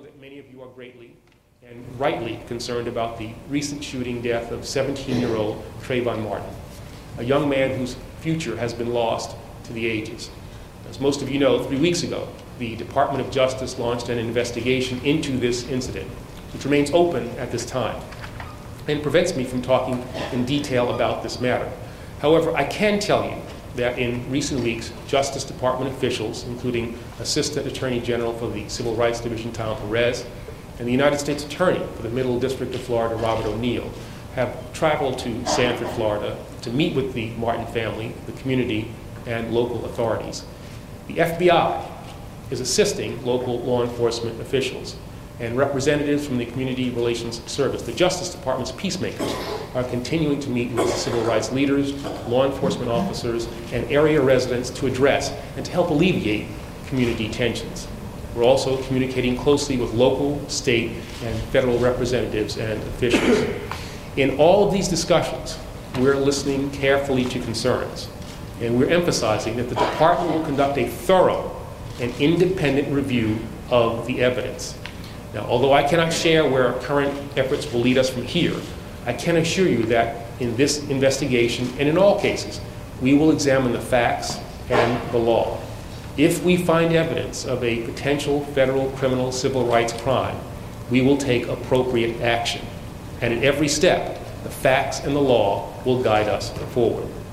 that many of you are greatly and rightly concerned about the recent shooting death of 17-year-old Trayvon Martin, a young man whose future has been lost to the ages. As most of you know, 3 weeks ago, the Department of Justice launched an investigation into this incident, which remains open at this time and prevents me from talking in detail about this matter. However, I can tell you that in recent weeks, Justice Department officials, including Assistant Attorney General for the Civil Rights Division, Tom Perez, and the United States Attorney for the Middle District of Florida, Robert O'Neill, have traveled to Sanford, Florida, to meet with the Martin family, the community, and local authorities. The FBI is assisting local law enforcement officials, and representatives from the Community Relations Service, the Justice Department's peacemakers, are continuing to meet with civil rights leaders, law enforcement officers, and area residents to address and to help alleviate community tensions. We're also communicating closely with local, state, and federal representatives and officials. In all of these discussions, we're listening carefully to concerns, and we're emphasizing that the department will conduct a thorough and independent review of the evidence. Now, although I cannot share where our current efforts will lead us from here, I can assure you that in this investigation, and in all cases, we will examine the facts and the law. If we find evidence of a potential federal criminal civil rights crime, we will take appropriate action. And at every step, the facts and the law will guide us forward.